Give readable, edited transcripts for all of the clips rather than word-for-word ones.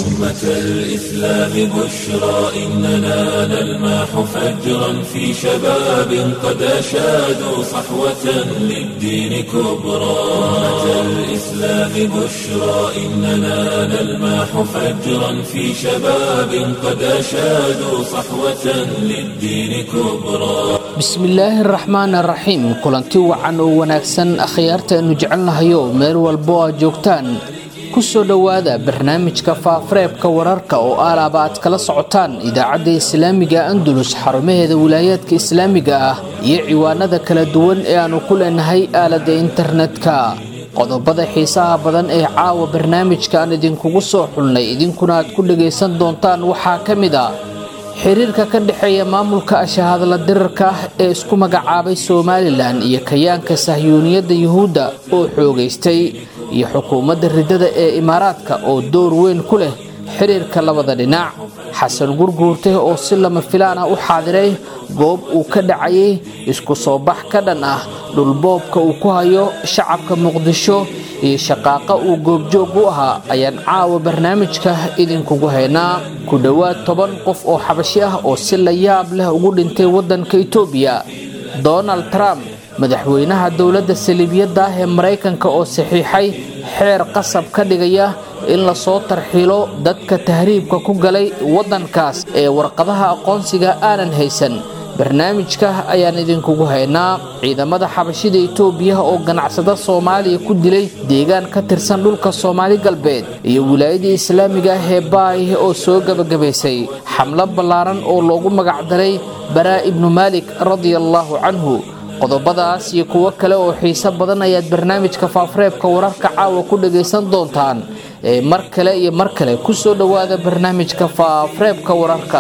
أمة الإسلام بشرى إننا نلمح فجرا في شباب قد أشادوا صحوة للدين كبرى أمة الإسلام بشرى إننا نلمح فجرا في شباب قد أشادوا صحوة للدين كبرى بسم الله الرحمن الرحيم كلنتي وعن wanaagsan akhyaarta anu jecelnahayo meel walbo aad joogtaan ku soo dhawaada barnaamijka faafareebka wararka oo aalaaba aad kala socotaan idaacadda islaamiga Andalus xarumaheeda wilaayadka islaamiga ah iyo ciwaanada kala duwan ee aanu ku leenahay aalada internetka qodobada xiisaha badan ee caawa barnaamijka aan idinkugu soo xulnay idinkuna aad ku dhageysan doontaan waxaa kamid ah xiriirka ka dhaxeeya maamulka ashahadla dirarka ee isku magacaabay Soomaaliland iyo kayaanka Sahyuuniyadda Yahuuda oo xoogeystay iyo xukuumadda ridada ee Imaaraadka oo door weyn ku leh xiriirka labada dhinac xasan gurguurte oo si lama filaan ah u xaadiray goob uu ka dhacay isku soo bax ka dhan ah dhulboobka uu ku hayo shacabka Muqdisho iyo shaqaaqa uu goobjoog u ahaa ayaan caawa barnaamijka idinkugu haynaa ku dhawaad 10 qof oo xabashi ah oo si la yaab leh ugu dhintay wadanka Itoobiya Donald Trump madaxweynaha dawladda Saliibiyadda ee Mareykanka oo saxiixay xeer qasab ka dhigaya in la soo tarxiilo dadka tahriibka ku galay wadankaas ee warqadaha aqoonsiga aanan haysan barnaamijka ayaan idinkugu haynaa ciidamada xabashida Itoobiya oo ganacsada Soomaaliya ku dilay deegaan ka tirsan dhulka Soomaali galbeed iyo wilaayada islaamiga ah ee Baay oo soo gabagabeysay xamlad ballaaran oo loogu magac daray Baraa ibn Malik radiyallahu anhu qodobadaas iyo kuwa kale oo xiiso badan ayaad barnaamijka faafareebka wararka caawa ku dhageysan doontaan mar kale ku soo dhawaada barnaamijka faafareebka wararka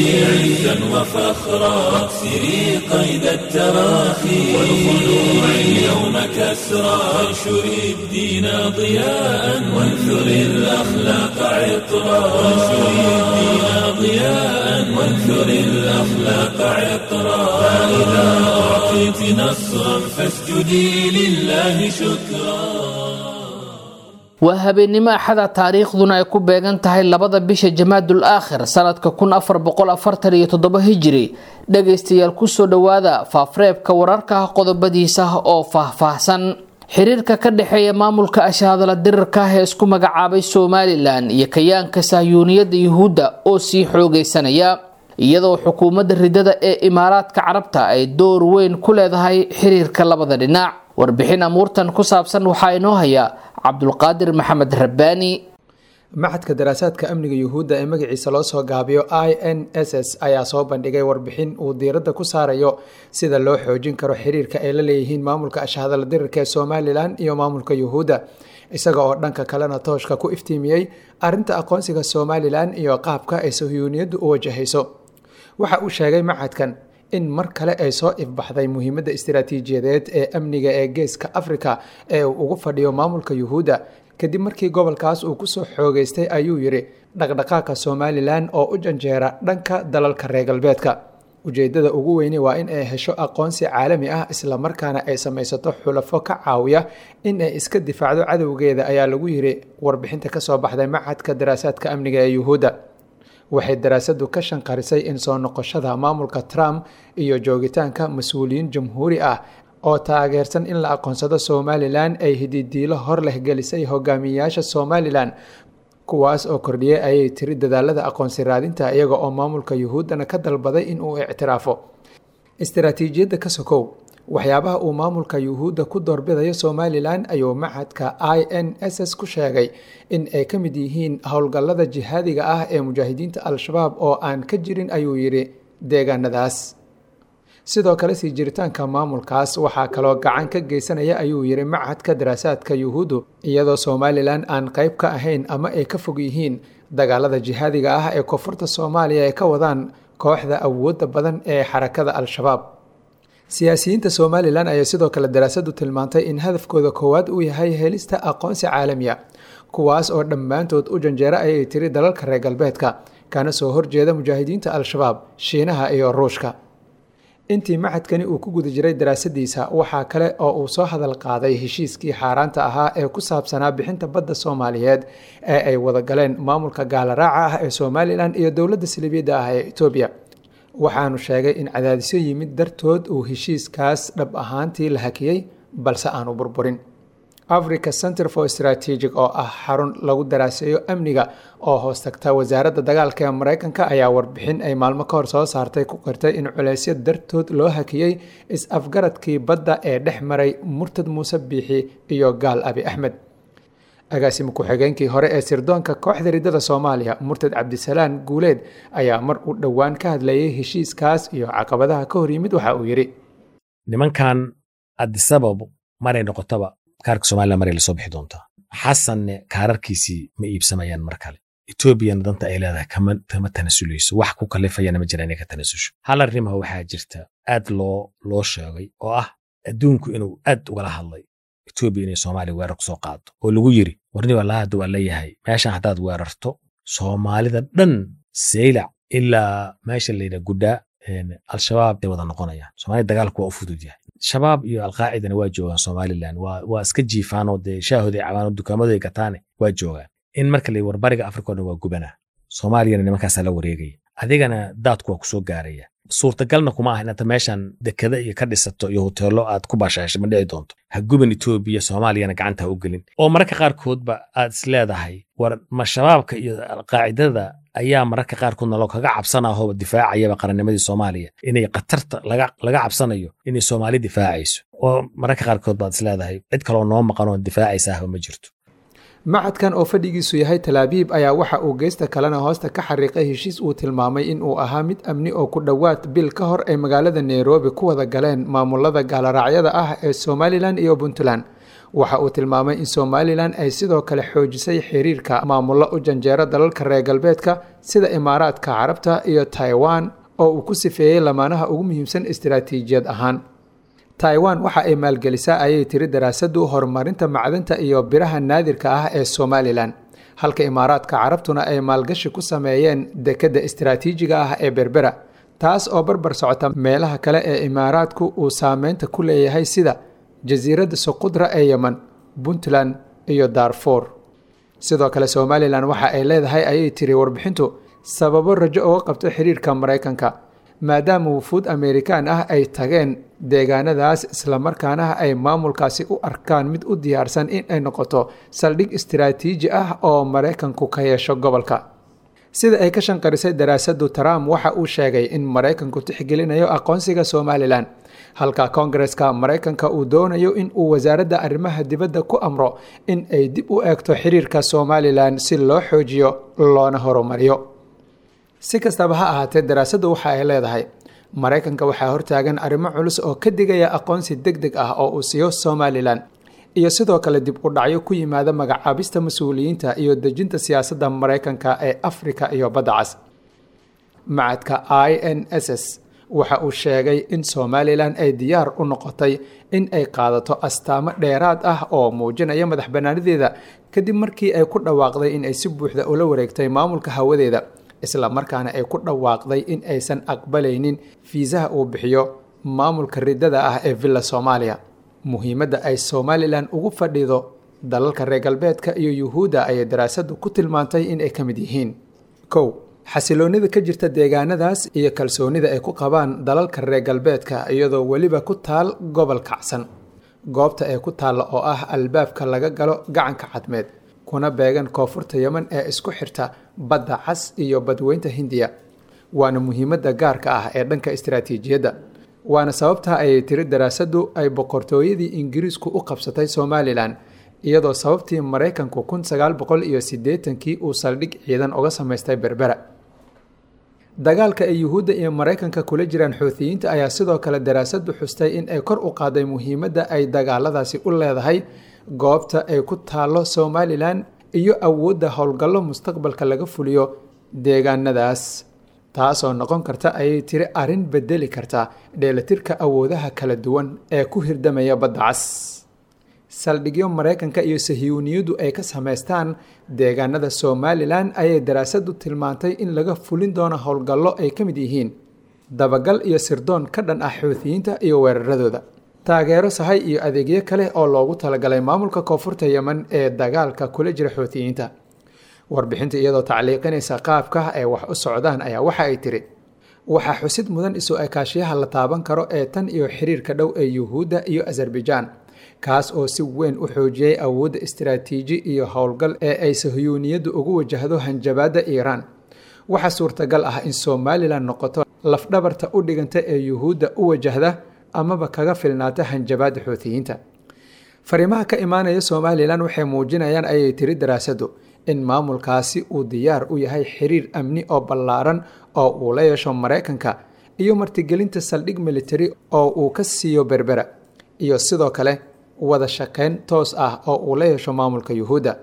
عزا وفخرا واكسري قيد التراخي والخلوع اليوم كسرا وانشري الدين ضياء وانثر الأخلاق عطرا وانشري الدين ضياء وانثر الأخلاق عطرا فإذا أعطيت نصرا فاسجدي لله شكرا وهابينما أحد تاريخنا يكون بيغانتهاي لبدا بيشا جماد الآخر سنة 1447 هجري dhageystayaal ku soo dhawaada faafareebka wararka qodobadiisa oo faahfaahsan xiriirka ka dhaxeeya maamulka ashahadla dirarka ee isku magacaabay Soomaaliland iyo kayaanka Sahyuuniyadda Yahuuda oo sii xoogeysanaya iyadoo xukuumadda ridada ee Imaaraadka Carabta ay door weyn ku leedahay xiriirka labada dhinac warbixin amuurtan ku saabsan waxa inoo haya Cabdulqaadir Maxamed Rabbaani maxadka daraasaadka amniga Yahuuda ee magaciisa loo soo gaabiyo INSS ayaa soo bandhigay warbixin uu diiradda ku saarayo sida loo xoojin karo xiriirka ay la leeyihiin maamulka ashahadla dirarka ee Soomaaliland iyo maamulka Yahuuda isaga oo dhanka kalena tooshka ku iftiimiyay arinta aqoonsiga Soomaaliland iyo qaabka ay Sahyuuniyaddu u wajahayso waxa uu sheegay maxadkan in mar kale ay soo ifbaxday muhiimadda istiraatiijiyadeed ee amniga ee geeska Afrika ee uu ugu fadhiyo maamulka Yahuuda kadib markii gobolkaas uu ku soo xoogeystay ayuu yiri dhaqdhaqaaqa Soomaaliland oo u janjeera dhanka dalalka reer galbeedka ujeedada ugu weyn waa in ay hesho aqoonsi caalami ah isla markaana ay samaysato xulafo ka caawiya in ay iska difaacdo cadawgeeda ayaa lagu yiri warbixinta ka soo baxday maxadka daraasaadka amniga ee Yahuuda waxay daraasadu ka shanqarisay in soo noqoshada maamulka Trump iyo joogitaanka mas'uuliyiin jamhuuri ah oo taageersan in la aqoonsado Soomaaliland ay hididiilo hor leh gelisay hogaamiyaasha Soomaaliland kuwaas oo kordhiyay ay tiri dadaalada aqoonsi raadinta iyaga oo maamulka Yahuudana ka dalbaday in uu ictiraafo istiraatiijiyadda ka sokow waxyaabaha uu maamulka Yahuuda ku doorbidayo Soomaaliland ayuu maxadka INSS ku sheegay in ay ka mid yihiin howlgallada jihaadiga ah ee mujaahidiinta al-shabaab oo aan ka jirin ayuu yiri deegaanadaas sidoo kale sii jiritaanka maamulkaas waxaa kaloo gacan ka geysanaya ayuu yiri maxadka daraasaadka Yahuudu iyadoo Soomaaliland aan qayb ka ahayn ama ay ka fog yihiin dagaalada jihaadiga ah ee koonfurta Soomaaliya ay ka wadaan kooxda awoodda badan ee xarakada al-shabaab siyaasiyiinta Soomaaliland ayaa sidoo kale daraasadu tilmaantay in hadafkooda koowaad uu yahay helista aqoonsi caalami ah kuwaas oo dhammaantood u janjeera ayay tiri dalalka reer galbeedka kana soo horjeeda mujaahidiinta al-shabaab Shiinaha iyo Ruushka intii macadkani uu ku guda jiray daraasadiisa waxaa kale oo uu soo hadal qaaday heshiiskii xaaraanta ahaa ee ku saabsanaa bixinta badda Soomaaliyeed ee ay wada galeen maamulka gaalaraaca ah ee Somaliland iyo dowladda Saldhigyada ah ee Itoobiya. waxaanu sheegay in cadaadisyo yimid dartood uu heshiiskaas dhab ahaantii la hakiyey balse aanu burburin. Africa Center for Strategic oo ah xarun lagu daraaseeyo amniga oo hoos tagta wasaaradda dagaalka ee Mareykanka ayaa warbixin ay maalmo ka hor soo saartay ku qirtay in culeysyo dartood loo hakiyey is-afgaradkii badda ee dhex maray Murtad Muuse Biixi iyo Gaal Abi Axmed. agaasimo ku-xigeenkii hore ee sirdoonka kooxda ridada Soomaaliya Murtad Cabdisalaan Guuleed ayaa mar u dhowaan ka hadlayay heshiiskaas iyo caqabadaha ka hor yimid. waxa uu yiri nimankan Addis Ababa maray noqotaba kaarka Soomaaliya maray la soo bixi doontaa. xasan kaararkiisii ma iibsamayaan mar kale. Etoobiyana danta ay leedahay kama tanasulayso, wax ku kalifayana ma jiraan inay ka tanasusho. hal arrimaha waxaa jirta aad loo sheegay oo ah adduunku inuu aad ugala hadlay Etoobiya inay Soomaaliya weerar ku soo qaado oo lagu yiri warni wallahi hadda waa leeyahay meeshan hadaad weerarto Soomaalida dhan Seylac ilaa meesha la yiraahdo Guddaa al-shabaab ay wada noqonayaan. Soomaaliya dagaalku waa u fudud yahay. shabaab iyo al-qaacidana waa joogaan Somaliland waa iska jiifaan oo shaahooda ay cabaan dukaamada ay gataan waa joogaan. in marka la warbariga Afrika waa gubana Soomaaliyana nimankaas la wareegay adigana daadku waa ku soo gaaraya. suurtagalna kuma ah inaad meeshan dekada iyo ka dhisato iyo hoteelo aad ku baashaasho ma dhici doonto. ha guban Itoobiya Soomaaliyana gacanta u gelin oo marka qaarkoodba aad is leedahay war ma shabaabka iyo al-qaacidada ayaa marka qaarkood nalo kaga cabsanayo difaacayaba qarannimadii Soomaaliya inay qatarta laga cabsanayo inay Soomaali difaacayso oo marka qaarkood baad is leedahay cid kale oo noo maqan oo difaacaysa ma jirto. macadkan oo fadhigiisu yahay Tel Aviv ayaa waxa uu geesta kalena hoosta ka xariiqay heshiis uu tilmaamay in uu ahaa mid amni oo ku dhowaad bil ka hor ay magaalada Nairobi ku wada galeen maamulada gaalaraacyada ah ee Somaliland iyo Puntland. waxa uu tilmaamay in Somaliland ay sidoo kale xoojisay xiriirka maamulo u janjeera dalalka reer galbeedka sida Imaaraadka Carabta iyo Taiwan oo uu ku sifeeyay lamaanaha ugu muhiimsan istiraatiijiyad ahaan. Taiwan waxa ay maalgelisaa ayay tiri daraasadu horumarinta macdanta iyo biraha naadirka ah ee Somaliland, halka Imaaraadka Carabtuna ay maalgashi ku sameeyeen dekada istiraatiijiga ah ee Berbera, taas oo barbar socota meelaha kale ee Imaaraadku uu saameynta ku leeyahay sida jasiiradda Soqudra ee Yemen, Puntland iyo Darfur. sidoo kale Somaliland waxa ay leedahay ayay tiri warbixintu sababo rajo uga qabto xiriirka Mareykanka maadaama wufuud Amerikaan ah ay tageen deegaanadaas isla markaana ay maamulkaasi u arkaan mid u diyaarsan in ay noqoto saldhig istiraatiiji ah oo Mareykanku ka yeesho gobolka. sida ay ka shanqarisay daraasadu, Trump waxa uu sheegay in Mareykanku tixgelinayo aqoonsiga Somaliland, halka Koongareeska Mareykanka uu doonayo in uu wasaaradda arrimaha dibadda ku amro in ay dib u eegto xiriirka Somaliland si loo xoojiyo loona horumariyo. si kastaba ha ahaatee daraasadu waxa ay leedahay Mareykanka waxaa hortaagan arrimo culus oo ka digaya aqoonsi degdeg ah oo uu siiyo Somaliland iyo sidoo kale dib u dhacyo ku yimaada magacaabista mas'uuliyiinta iyo dejinta siyaasadda Mareykanka ee Afrika iyo Badda Cas. macadka INSS waxa uu sheegay in Somaliland ay diyaar u noqotay in ay qaadato astaamo dheeraad ah oo muujinaya madaxbannaanideeda kadib markii ay ku dhawaaqday in ay si buuxda ula wareegtay maamulka hawadeeda, isla markaana ay ku dhawaaqday in aysan aqbalaynin fiisaha uu bixiyo maamulka ridada ah ee Villa Soomaaliya. muhiimadda ay Somaliland ugu fadhido dalalka reer galbeedka iyo Yuhuudda ay daraasadu ku tilmaantay in ay ka mid yihiin: 1. xasiloonida ka jirta deegaanadaas iyo kalsoonida ay ku qabaan dalalka reer galbeedka iyadoo weliba ku taal gobol kacsan. goobta ay ku taalla oo ah albaabka laga galo gacanka cadmeed kuna beegan koonfurta Yemen ee isku xirta Badda Cas iyo Badweynta Hindiya, waana muhiimadda gaarka ah ee dhanka istiraatiijiyadda. waana sababta ay tiri daraasadu ay boqortooyadii Ingiriisku u qabsatay Somaliland, iyadoo sababtii Mareykanku 1980kii uu saldhig ciidan uga samaystay Berbera. dagaalka ay Yuhuudda iyo Mareykanka kula jiraan Xuuthiyiinta ayaa sidoo kale daraasadu xustay in ay kor u qaaday muhiimadda ay dagaaladaasi u leedahay goobta ay ku taalo Somaliland iyo awoodda howlgallo mustaqbalka laga fuliyo deegaanadaas, taasoo noqon karta ayay tiri arrin bedeli karta dheelatirka awoodaha kala duwan ee ku hirdamaya Badda Cas. saldhigyo Mareykanka iyo Sahiyuuniyadu ay ka samaystaan deegaanada Somaliland ayay daraasadu tilmaantay in laga fulin doono howlgallo ay ka mid yihiin dabagal iyo sirdoon ka dhan ah xuutiyiinta iyo weeraradooda, taageero sahay iyo adeegyo kale oo loogu talagalay maamulka koonfurta yemen ee dagaalka kula jira xuutiyiinta. warbixinta iyadoo tacliiqinaysa qaabka ay wax u socdaan ayaa waxa ay tiri waxaa xusid mudan isu ekaashiyaha la taaban karo ee tan iyo xiriirka dhow ee yuhuudda iyo Azerbaijan, kaas oo si weyn u xoojiyay awoodda istiraatiiji iyo howlgal ee ay Sahyuuniyaddu ugu wajahdo hanjabaadda Iiraan. waxaa suurtagal ah in Somaliland noqoto lafdhabarta u dhiganta ee yuhuudda u wajahda amaba kaga filnaata hanjabaadda xuutiyiinta. fariimaha ka imaanaya Somaliland waxay muujinayaan ayay tiri daraasaddu in maamulkaasi uu diyaar u yahay xiriir amni oo ballaaran oo uu la yeesho Mareykanka iyo martigelinta saldhig military oo uu ka siiyo Berbera, iyo sidoo kale wada shaqayn toos ah oo uu la yeesho maamulka yuhuudda.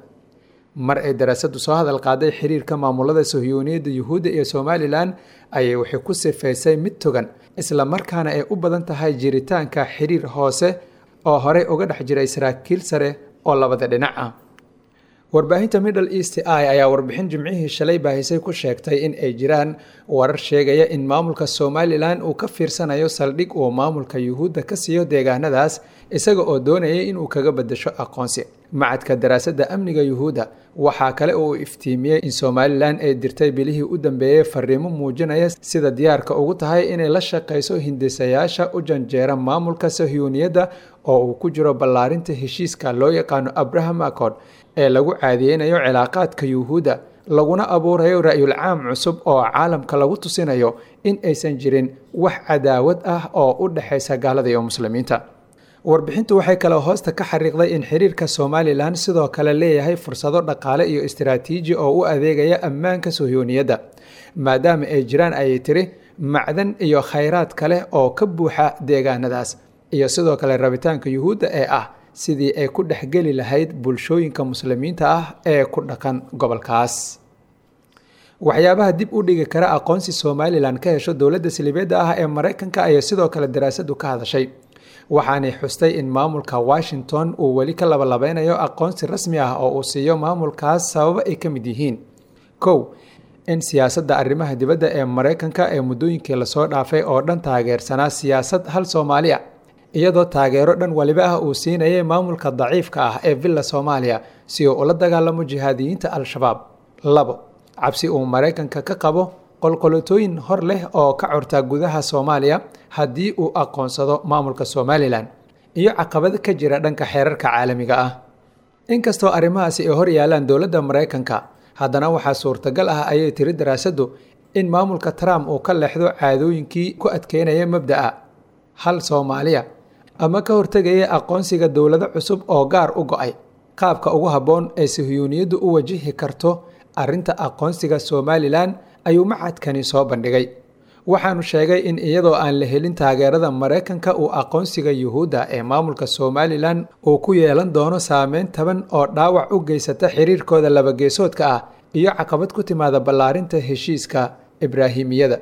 mar ay daraasaddu soo hadal qaaday xiriirka maamulada Sahyuuniyadda yuhuudda iyo Somaliland ayay waxay ku sifaysay mid togan, isla markaana ay u badan tahay jiritaanka xiriir hoose oo horey uga dhex jiray saraakiil sare oo labada dhinac ah. warbaahinta Middle East Eye ayaa warbixin Jimcihii shalay baahisay ku sheegtay in ay jiraan warar sheegaya in maamulka Somaliland uu ka fiirsanayo saldhig uu maamulka yuhuudda ka siiyo deegaanadaas, isaga oo doonaya in uu kaga bedesho aqoonsi. macadka daraasadda amniga yuhuudda waxaa kale oo uu iftiimiyey in Somaliland ay dirtay bilihii u dambeeyay fariimo muujinaya sida diyaarka ugu tahay inay la shaqayso hindisayaasha u janjeera maamulka Sahyuuniyadda oo uu ku jiro ballaarinta heshiiska loo yaqaano Abraham Accord ee lagu caadiyeynayo cilaaqaadka yuhuudda, laguna abuurayo ra'yul caam cusub oo caalamka lagu tusinayo in aysan jirin wax cadaawad ah oo u dhaxaysa gaalada iyo muslimiinta. warbixintu waxay kale hoosta ka xariiqday in xiriirka Somaliland sidoo kale leeyahay fursado dhaqaale iyo istiraatiiji oo u adeegaya ammaanka Sahyuuniyadda, maadaama ay jiraan ayay tiri macdan iyo khayraad kale oo ka buuxa deegaanadaas, iyo sidoo kale rabitaanka yuhuudda ee ah sidii ay ku dhexgeli lahayd bulshooyinka muslimiinta ah ee ku dhaqan gobolkaas. waxyaabaha dib u dhigi kara aqoonsi Somaliland ka hesho dowladda Silibeedda ah ee Mareykanka ayaa sidoo kale daraasaddu ka hadashay, waxaanay xustay in maamulka Washington uu weli ka labalabeynayo aqoonsi rasmi ah oo uu siiyo maamulkaas sababo ay ka mid yihiin: 1. in siyaasadda arrimaha dibadda ee Mareykanka ee muddooyinkii lasoo dhaafay oo dhan taageersanaa siyaasad hal Soomaaliya, iyadoo taageero dhan waliba ah uu siinayay maamulka daciifka ah ee Villa Soomaaliya si uu ula dagaalamo jihaadiyiinta Al-Shabaab. 2. cabsi uu Mareykanka ka qabo qolqolotooyin hor leh oo ka curta gudaha Soomaaliya haddii uu aqoonsado maamulka Somaliland, iyo caqabado ka jira dhanka xeerarka caalamiga ah. inkastoo arrimahaasi ay hor yaalaan dowladda Mareykanka, haddana waxaa suurtagal ah ayay tiri daraasaddu in maamulka Trump uu ka leexdo caadooyinkii ku adkeynaya mabda'a hal Soomaaliya ama ka hortegaya aqoonsiga dowlado cusub oo gaar u go'ay. qaabka ugu habboon ee Sahyuuniyaddu u wajihi karto arrinta aqoonsiga Somaliland ayuu macadkani soo bandhigay. waxaanu sheegay in iyadoo aan la helin taageerada Mareykanka uu aqoonsiga yuhuudda ee maamulka Somaliland uu ku yeelan doono saameyn taban oo dhaawac u geysata xiriirkooda labageesoodka ah iyo caqabad ku timaada ballaarinta heshiiska Ibraahimiyada.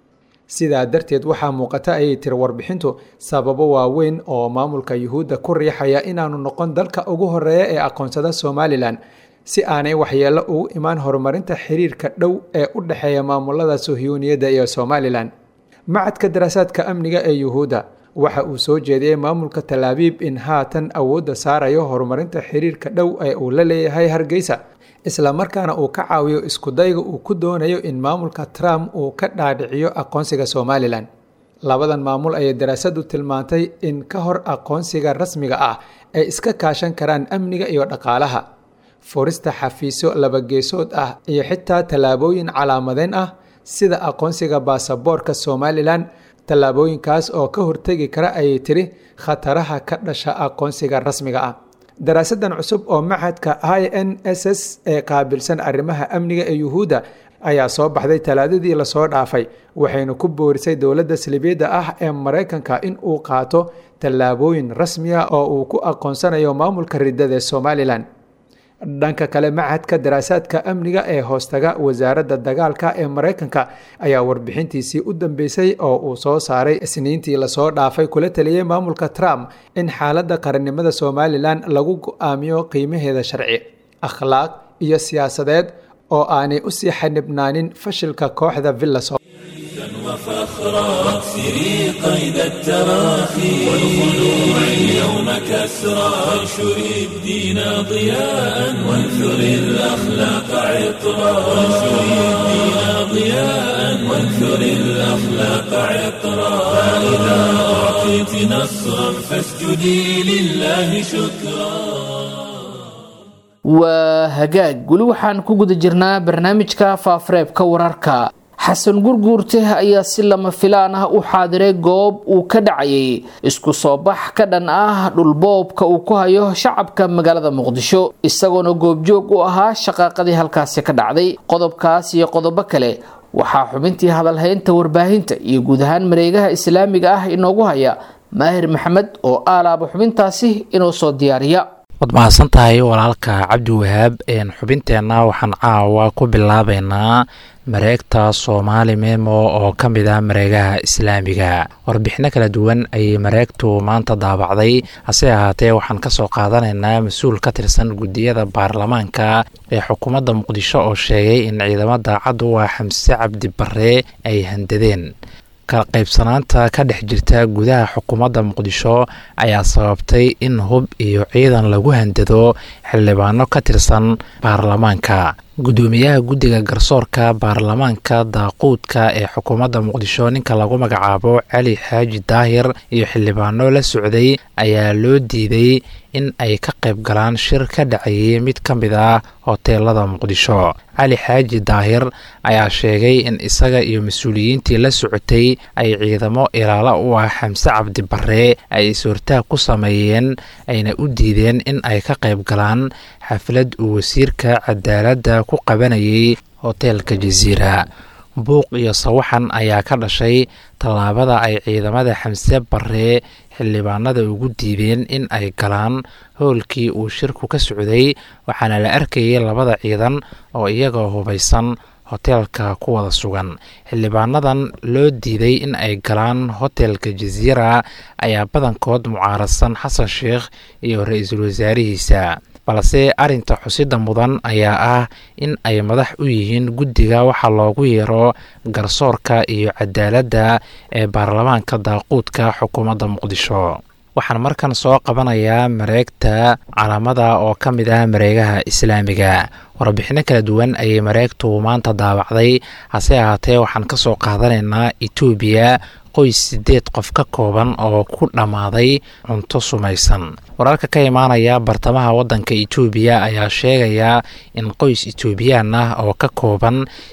sidaa darteed waxaa muuqata ayay tiri warbixintu sababo waaweyn oo maamulka yuhuudda ku riixaya inaanu noqon dalka ugu horeeya ee aqoonsada Somaliland, si aanay waxyeello ugu imaan horumarinta xiriirka dhow ee u dhexeeya maamulada Sahyuuniyadda iyo Somaliland. macadka daraasaadka amniga ee yuhuudda waxa uu soo jeediyey maamulka Tel Aviv in haatan awoodda saarayo horumarinta xiriirka dhow ee uu la leeyahay Hargeysa, isla markaana uu ka caawiyo isku dayga uu ku doonayo in maamulka Trump uu ka dhaadhiciyo aqoonsiga Somaliland. labadan maamul ayay daraasaddu tilmaantay in ka hor aqoonsiga rasmiga ah ay iska kaashan karaan amniga iyo dhaqaalaha, furista xafiisyo labageesood ah iyo xitaa tallaabooyin calaamadeyn ah sida aqoonsiga baasaboorka Somaliland, tallaabooyinkaas oo ka hortegi kara ayay tiri khataraha ka dhasha aqoonsiga rasmiga ah. daraasadan cusub oo macadka INSS ee qaabilsan arrimaha amniga ee yuhuudda ayaa soo baxday talaadadii lasoo dhaafay, waxayna ku boorisay dowladda Silibeedda ah ee Mareykanka in uu qaato tallaabooyin rasmi ah oo uu ku aqoonsanayo maamulka riddada ee Somaliland. dhanka kale macadka daraasaadka amniga ee hoostaga wasaaradda dagaalka ee Mareykanka ayaa warbixintiisii u dambeysay oo uu soo saaray Isniintii lasoo dhaafay kula taliyay maamulka Trump in xaaladda qarannimada Somaliland lagu go'aamiyo qiimaheeda sharci, akhlaaq iyo siyaasadeed oo aanay u sii xanibnaanin fashilka kooxda Villa Soomaaliya. أخرى واكسري قيد التراخي والخلوع اليوم كسرى وانشري الدين ضياء وانثري الأخلاق عطرا وانشري الدين ضياء وانثري الأخلاق عطرا فإذا أعطيت نصرا فاسجدي لله شكرا. waa hagaag weli waxaan ku guda jirnaa barnaamijka faafareebka wararka. xasan gurguurte ayaa si lama filaan ah u xaadiray goob uu ka dhacayay isku soo bax ka dhan ah dhulboobka uu ku hayo shacabka magaalada muqdisho isagoona goobjoog u ahaa shaqaaqadii halkaasi ka dhacday. qodobkaas iyo qodobo kale waxaa xubintii hadalhaynta warbaahinta iyo guud ahaan mareegaha islaamiga ah inoogu haya maahir maxamed oo aalaaba xubintaasi inoo soo diyaariya. waad mahadsan tahay walaalka cabdiwahaab. xubinteenna waxaan caawa ku bilaabeynaa mareegta Soomaali Memo oo ka mid ah mareegaha islaamiga. warbixino kala duwan ayay mareegtu maanta daabacday, hase ahaatee waxaan ka soo qaadanaynaa mas-uul ka tirsan gudiyada baarlamaanka ee xukuumadda muqdisho oo sheegay in ciidamada daacaddu waa Xamse Cabdi Barre ay handadeen. kala qaybsanaanta ka dhex jirta gudaha xukuumadda muqdisho ayaa sababtay in hub iyo ciidan lagu handado xildhibaano ka tirsan baarlamaanka. gudoomiyaha guddiga garsoorka baarlamaanka daaquudka ee xukuumadda muqdisho ninka lagu magacaabo Cali Xaaji Daahir iyo xildhibaano la socday ayaa loo diiday in ay ka qayb galaan shir ka dhacayay mid ka mid ah hoteelada muqdisho. Cali Xaaji Daahir ayaa sheegay in isaga iyo mas-uuliyiintii la socotay ay ciidamo ilaalo u ah Xamse Cabdi Barre ay is-hortaag ku sameeyeen ayna u diideen in ay ka qayb galaan xaflad uu wasiirka cadaaladda ku qabanayay hoteelka Jazeera. buuq iyo sawaxan ayaa ka dhashay tallaabada ay ciidamada Xamse Barre xildhibaanada ugu diideen in ay galaan howlkii uu shirku ka socday, waxaana la arkayay labada ciidan oo iyagoo hubaysan hoteelka ku wada sugan. xildhibaanadan loo diiday in ay galaan hoteelka Jazeera ayaa badankood mucaaradsan Xasan Sheekh iyo ra-iisul wasaarihiisa, balse arinta xusida mudan ayaa ah in ay madax u yihiin guddiga waxa loogu yeero garsoorka iyo cadaaladda ee baarlamaanka daaquudka xukuumadda muqdisho. waxaan markan soo qabanayaa mareegta calaamada oo ka mid ah mareegaha islaamiga. warbixino kala duwan ayay mareegtu maanta daabacday, hase ahaatee waxaan ka soo qaadanaynaa Itoobiya qoys 8 qof ka kooban oo ku dhammaaday cunto sumaysan. wararka ka imaanaya bartamaha waddanka Itoobiya ayaa sheegaya in qoys Itoobiyaan ah oo ka kooban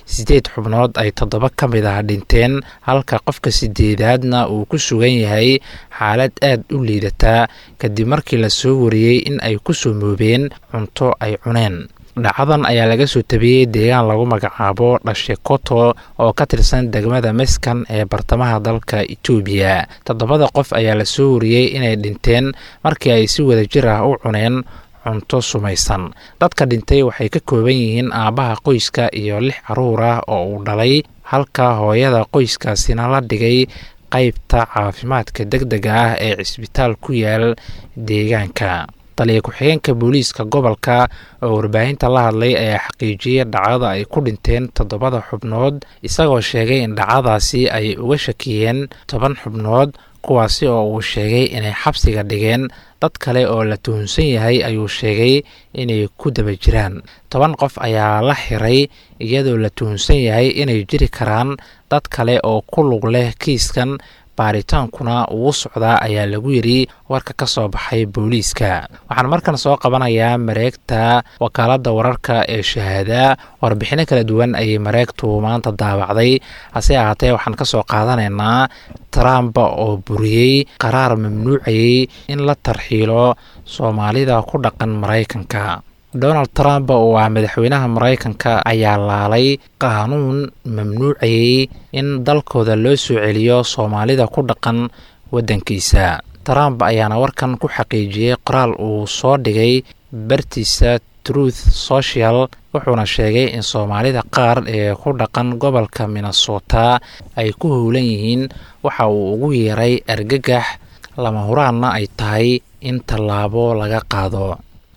8 xubnood ay 7 ka mid ah dhinteen, halka qofka 8aadna uu ku sugan yahay xaalad aad u liidata kadib markii la soo wariyay in ay ku sumoobeen cunto ay cuneen. dhacadan ayaa laga soo tabiyey deegaan lagu magacaabo Dhashekoto oo ka tirsan degmada Meskan ee bartamaha dalka Itoobiya. 7 qof ayaa la soo wariyay inay dhinteen markii ay si wadajir ah u cuneen cunto sumaysan. dadka dhintay waxay ka kooban yihiin aabaha qoyska iyo 6 caruur ah oo uu dhalay, halka hooyada qoyskaasina la dhigay qaybta caafimaadka degdega ah ee cisbitaal ku yaal deegaanka. taliye ku-xigeenka booliiska gobolka oo warbaahinta la hadlay ayaa xaqiijiyay dhacdada ay ku dhinteen 7 xubnood, isagoo sheegay in dhacdadaasi ay uga shakiyeen 10 xubnood kuwaasi oo uu sheegay inay xabsiga dhigeen. dad kale oo la tuhunsan yahay ayuu sheegay inay ku daba jiraan. 10 qof ayaa la xiray iyadoo la tuhunsan yahay inay jiri karaan dad kale oo ku lug leh kiiskan, baaritaankuna uu socdaa ayaa lagu yiri warka ka soo baxay booliiska. waxaan markan soo qabanayaa mareegta wakaaladda wararka ee Shahaada. warbixino kala duwan ayay mareegtu maanta daabacday, hase ahaatee waxaan ka soo qaadanaynaa Trump oo buriyey qaraar mamnuucayay in la tarxiilo Soomaalida ku dhaqan Mareykanka. Donald Trump oo ah madaxweynaha Mareykanka ayaa laalay qaanuun mamnuucayay in dalkooda loo soo celiyo Soomaalida ku dhaqan waddankiisa. Trump ayaana warkan ku xaqiijiyay qoraal uu soo dhigay bartiisa Truth Social, wuxuuna sheegay in Soomaalida qaar ee ku dhaqan gobolka Minnesota ay ku howlan yihiin waxa uu ugu yeeray argagax lama huraanna ay tahay in tallaabo laga qaado.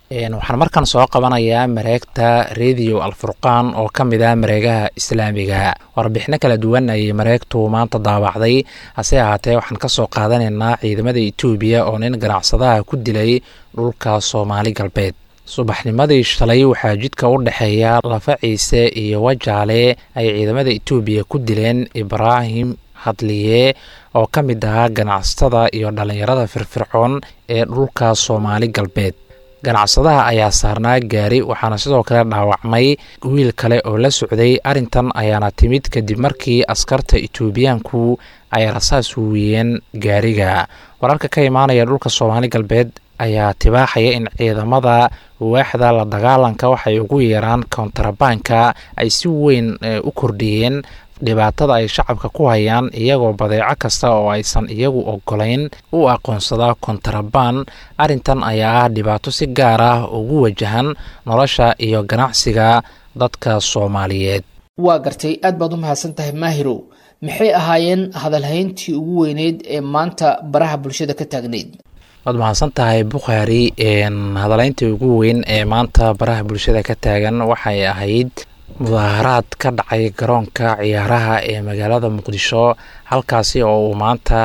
waxaan markan soo qabanayaa mareegta radio alfurqaan oo ka mid ah mareegaha islaamiga. warbixino kala duwan ayay mareegtu maanta daawacday, hase ahaatee waxaan ka soo qaadanaynaa ciidamada Itoobiya oo nin ganacsadaha ku dilay dhulka Soomaali galbeed. subaxnimadii shalay waxaa jidka u dhexeeya Lafa Ciise iyo Wajaale ay ciidamada Itoobiya ku dileen Ibraahim Hadliye oo ka mid ahaa ganacsatada iyo dhalinyarada firfircoon ee dhulka Soomaali galbeed. ganacsadaha ayaa saarnaa gaari, waxaana sidoo kale dhaawacmay wiil kale oo la socday. arrintan ayaana timid kadib markii askarta Itoobiyaanku ay rasaas huwiyeen gaariga. wararka ka imaanaya dhulka Soomaali galbeed ayaa tibaaxaya in ciidamada waaxda la dagaalanka waxay ugu yeeraan kontrabanka ay si weyn u kordhiyeen dhibaatada ay shacabka ku hayaan, iyagoo badeeco kasta oo aysan iyagu ogolayn u aqoonsada kontrabaan. arrintan ayaa ah dhibaato si gaar ah ugu wajahan nolosha iyo ganacsiga dadka Soomaaliyeed. waa gartay, aad baad u mahadsan tahay Maahirow. maxay ahaayeen hadalhayntii ugu weyneyd ee maanta baraha bulshada ka taagneyd? waad mahadsan tahay Bukhaari. hadalayntii ugu weyn ee maanta baraha bulshada ka taagan waxay ahayd mudaaharaad ka dhacay garoonka ciyaaraha ee magaalada Muqdisho, halkaasi oo uu maanta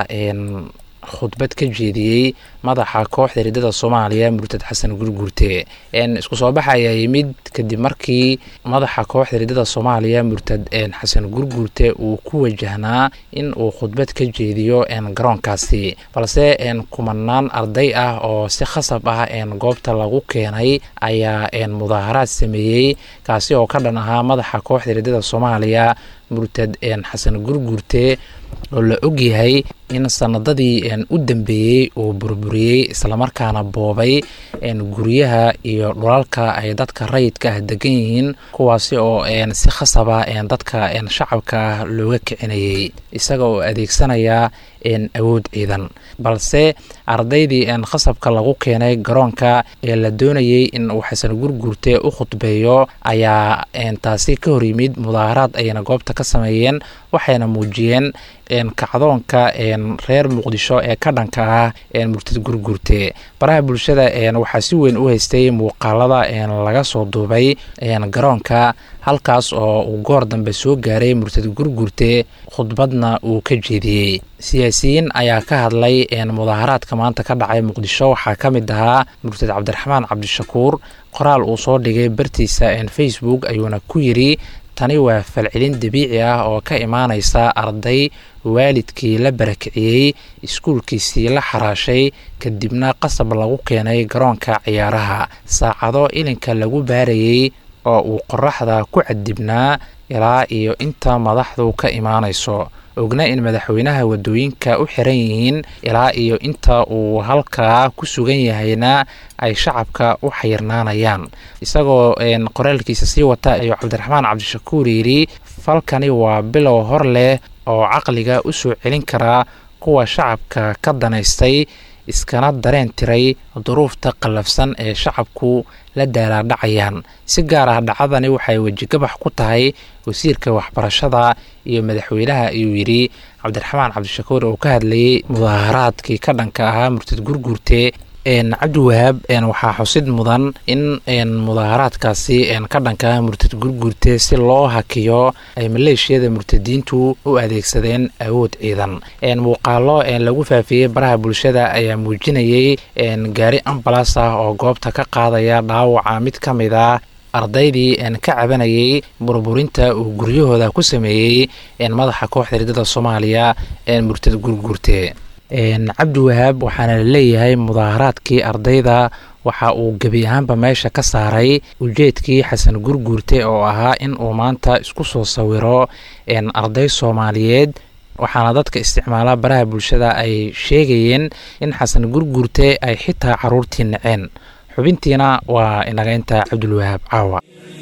khudbad ka jeediyey madaxa kooxda ridada Soomaaliya Murtad Xasan Gurgurte. isku soo bax ayaa yimid kadib markii madaxa kooxda ridada Soomaaliya Murtad Xasan Gurgurte uu ku wajahnaa in uu khudbad ka jeediyo garoonkaasi, balse kumanaan arday ah oo si khasab ah goobta lagu keenay ayaa mudaaharaad sameeyey, kaasi oo ka dhan ahaa madaxa kooxda ridada Soomaaliya Murtad Xasan Gurgurte oo la ogyahay in sanadadii u dambeeyey uu burburiyey islamarkaana boobay guryaha iyo dhulalka ay dadka rayidka ah degan yihiin, kuwaasi oo si khasaba dadka shacabka ah looga kicinayay isaga oo adeegsanaya awood ciidan. balse ardaydii khasabka lagu keenay garoonka ee la doonayay in uu Xasan Gurgurte u khudbeeyo ayaa taasi ka hor yimid mudaaharaad ayna goobta ka sameeyeen, waxayna muujiyeen kacdoonka reer Muqdisho ee ka dhanka ah Murtad Gurgurte. baraha bulshada waxaa si weyn u haystay muuqaalada laga soo duubay garoonka, halkaas oo uu goor dambe soo gaaray Murtad Gurgurte khudbadna uu ka jeediyey. siyaasiyiin ayaa ka hadlay mudaaharaadka maanta ka dhacay Muqdisho. waxaa ka mid ahaa Murtad Cabdiraxmaan Cabdishakuur. qoraal uu soo dhigay bartiisa Facebook ayuuna ku yiri, tani waa falcelin dabiici ah oo ka imaanaysa arday waalidkii la barakiciyey, iskuulkiisii la xaraashay, kadibna qasab lagu keenay garoonka ciyaaraha, saacado ilinka lagu baarayey oo uu qoraxda ku cadibnaa ilaa iyo inta madaxdu ka imaanayso. ogna in madaxweynaha wadooyinka u xiran yihiin ilaa iyo inta uu halkaa ku sugan yahayna ay shacabka u xayirnaanayaan. isagoo qoraalkiisa sii wata ayuu Cabdiraxmaan Cabdishakuur yiri, falkani waa bilow hor leh oo caqliga u soo celin kara kuwa shacabka ka danaystay, iskana dareen tiray duruufta qallafsan ee shacabku la daalaadhacayaan. si gaar ah dhacdani waxay wejigabax ku tahay wasiirka waxbarashada iyo madaxweynaha ayuu yiri Cabdiraxmaan Cabdishakuur oo ka hadlayay mudaaharaadkii ka dhanka ahaa Murtad Gurgurte. Cabdiwahaab waxaa xusid mudan in mudaaharaadkaasi ka dhanka Murtad Gurgurte si loo hakiyo ay maleeshiyada murtadiintu u adeegsadeen awood ciidan. muuqaalo lagu faafiyey baraha bulshada ayaa muujinayay gaari ambalaas ah oo goobta ka qaadaya dhaawaca mid ka mid ah ardaydii ka cabanayay burburinta uu guryahooda ku sameeyey madaxa kooxda ridada Soomaaliya Murtad Gurgurte. Cabdiwahaab waxaana la leeyahay mudaaharaadkii ardayda waxa uu gebi ahaanba meesha ka saaray ujeedkii Xasan Gurgurte oo ahaa in uu maanta isku soo sawiro arday Soomaaliyeed, waxaana dadka isticmaala baraha bulshada ay sheegayeen in Xasan Gurgurte ay xitaa caruurtii naceen. xubintiina waa inaga inta Cabdulwahaab caawa.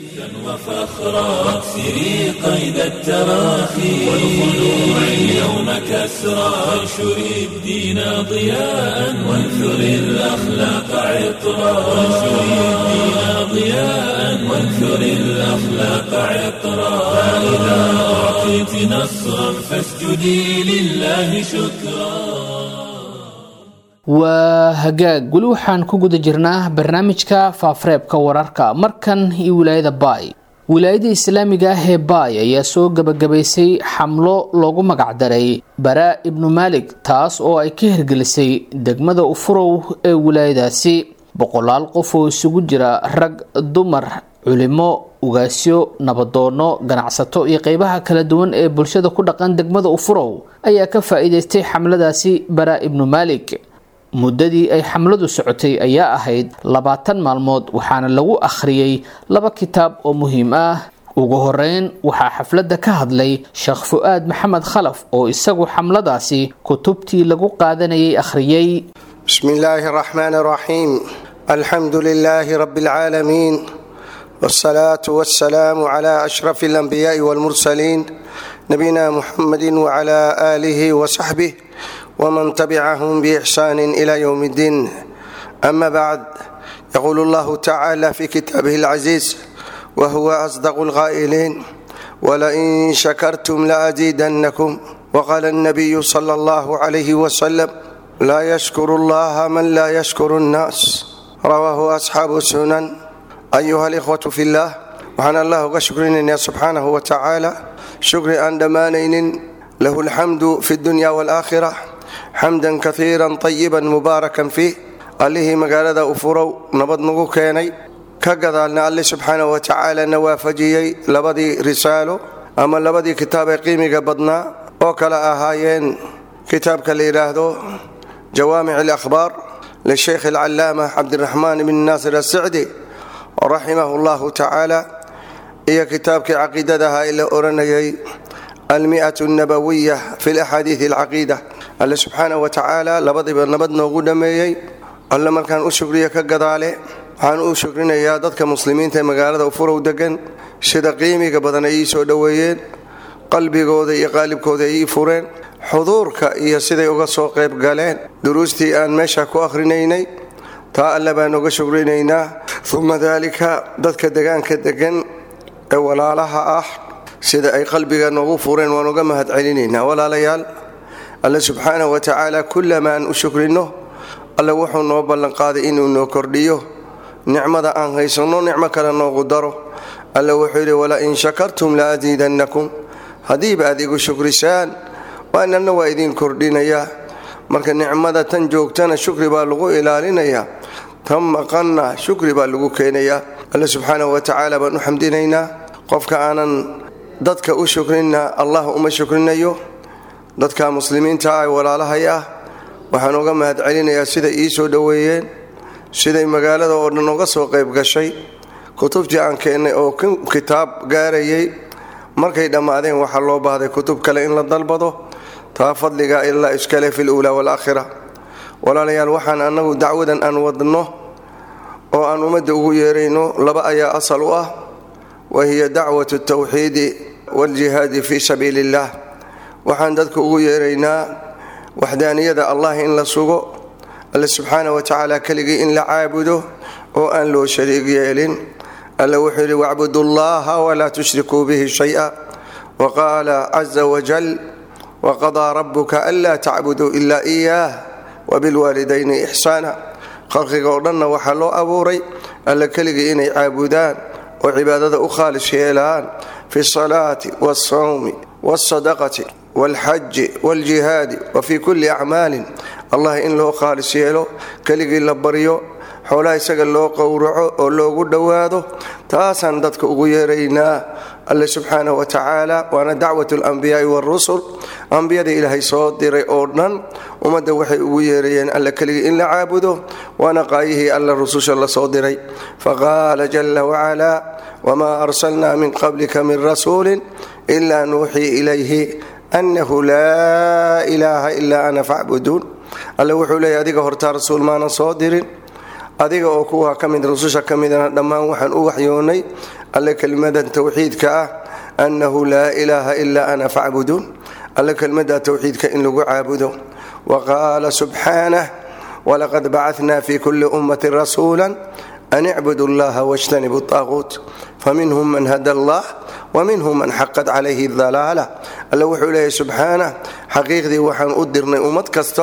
وفخرا واكسري قيد التراخي والخلوع اليوم كسرا وانشري الدين ضياء وانثري الأخلاق عطرا وانثري الأخلاق عطرا فإذا أعطيت نصرا فاسجدي لله شكرا. waa hagaag weli waxaan ku guda jirnaa barnaamijka faafareebka wararka markan iyo wilaayada baay wilaayada islaamiga ah ee baay ayaa soo gabagabaysay xamlo loogu magacdaray baraa ibnu maalik taas oo ay ka hirgelisay degmada ufurow ee wilaayadaasi boqolaal qof oo isugu jira rag dumar culimo ugaasyo nabadoono ganacsato iyo qeybaha kala duwan ee bulshada ku dhaqan degmada ufurow ayaa ka faa'iideystay xamladaasi baraa ibnu maalik muddadii ay xamladu socotay ayaa ahayd 20 maalmood waxaana lagu akhriyay 2 kitaab oo muhiim ah ugu horeyn waxaa xafladda ka hadlay Sheekh Fuaad Maxamed Khalaf oo isagu xamladaasi kutubtii lagu qaadanayay akhriyay bismillaahir rahmaanir rahiim alxamdulillaahi rabbil caalamiin والصلاة والسلام على أشرف الأنبياء والمرسلين نبينا محمد وعلى آله وصحبه ومن تبعهم بإحسان إلى يوم الدين أما بعد يقول الله تعالى في كتابه العزيز وهو أصدق القائلين ولئن شكرتم لأزيدنكم وقال النبي صلى الله عليه وسلم لا يشكر الله من لا يشكر الناس رواه أصحاب السنن أيها الإخوة في الله وحنا الله وشكرنا سبحانه وتعالى شكر أن دمانين له الحمد في الدنيا والآخرة حمدا كثيرا طيبا مباركا فيه عليه مقالة أفرو نبض نغو كيني كقضالنا الله سبحانه وتعالى نوافجي لبدي رساله أما لبدي كتاب قيمي قبضنا وكلا أهايين كتاب كالإرادو جوامع الأخبار للشيخ العلامة عبد الرحمن بن ناصر السعدي رحمه الله تعالى هي كتابك عقيدتها إلا أرنيي 100 النبوية في الأحاديث العقيدة الله سبحانه وتعالى لبضنا قدمي الله من كان أشكريا كقضالي عن أشكرنا يا ضدك مسلمين تمقالة وفروا دقن سيدا قيمي قبضنا يسو دويين قلبي قوذي قالب قوذي فرين حضورك يا سيدا يغسو قيب قالين دروستي أن مشاكو أخرينيني taa alla baan uga shukrineynaa uma daalika dadka deegaanka degan ee walaalaha ah sida ay qalbiga noogu fureen waan uga mahad celinaynaa walaalayaal alla subxaanahu wa tacaala kullama aan u shukrino alla wuxuu noo ballan qaaday inuu noo kordhiyo nicmada aan haysanno nicmo kale noogu daro alla wuxuu yidhi wala in shakartum la aziidannakum haddiiba aad igu shukrisaan waanana waa idin kordhinayaa marka nicmada tan joogtana shukri baa lagu ilaalinayaa tan maqanna shukri baa lagu keenayaa alla subxaanahu wa tacaala baan u xamdinaynaa qofka aanan dadka u shukrina allah uma shukrinayo dadka muslimiinta ah walaalahay ah waxaan uga mahad celinayaa sida ii soo dhoweeyeen siday magaalada oo dhan uga soo qayb gashay kutubtii aan keennay oo kitaab gaarayay markay dhammaadeen waxaa loo baahday kutub kale in la dalbado taa fadliga ilaa iskale fi lula walaakhira walaalayaal waxaan annagu dacwadan aan wadno oo aan ummadda ugu yeerayno 2 ayaa asal u ah wahiya dacwatu tawxiidi waljihaadi fii sabiili illah waxaan dadka ugu yeeraynaa waxdaaniyada allah in la sugo alle subxaanahu wa tacaala keligii in la caabudo oo aan loo shariig yeelin alle wuxuu yidhi wacbudu llaha walaa tushrikuu bihi shaya waqaala caza wajal وقضى ربك ألا تعبدوا إلا إياه وبالوالدين إحسانا خلقك ودنا وحلو أبوري ألا كلغي إني عابدان وعبادة أخالص يلان في الصلاة والصوم والصدقة والحج والجهاد وفي كل أعمال الله إن له خالص يلو كلغي لبريو حولا يسقى لو قورعو أو لو قدواده تاسان دادك أغيرينا الله سبحانه وتعالى وانا دعوة الأنبياء والرسل أنبياء إلهي صوت ديري أوردن ومدى وحي أغيرين ألا كلي إلا عابده وانا قايه ألا الرسول الله صوت ديري فقال جل وعلا وما أرسلنا من قبلك من رسول إلا نوحي إليه أنه لا إله إلا أنا فاعبدون ألا وحي لي أديك هرتا رسول ما نصوت ديرين adiga oo kuwa kamid rususha kamidana dhamaan waxaan u waxyoonay alle kelmadan tawxiidka ah annahu la ilaha illa ana fa'budun alle kelmada tawxiidka in lagu caabudo wa qala subhanahu wa laqad ba'athna fi kulli ummatin rasulan an i'budu allaha wajtanibu at-taghut faminhum man hada allah wa minhum man haqqat alayhi ad-dalalah alle wuxuu leeyahay subhanahu xaqiiqdii waxaan u dirnay ummad kasta